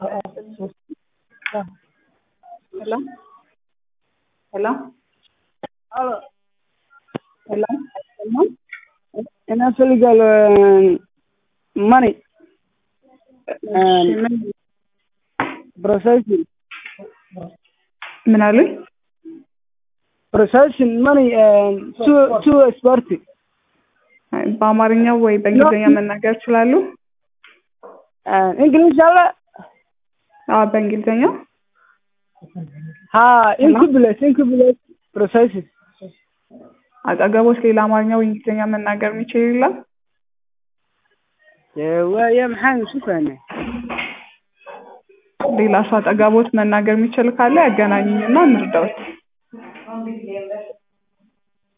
Hello? Hello? Hello. Hello? Hello? And that's illegal money and processing. ምን አሉኝ? Processing money and to exporting. በአማርኛ ወይ በእንግሊዝኛ መናገር ይችላሉ? English አለ? በእንግሊዝኛ? incubulate processing. አጠገቦች ሌላ አማርኛ ወይ እንግሊዝኛ መናገር የሚችል የለም? ويا محمد شو فاهمه ሌላ ሰው አጠገቦት መናገር የሚችል ካለ ያገናኙኝና እንርዳዎት።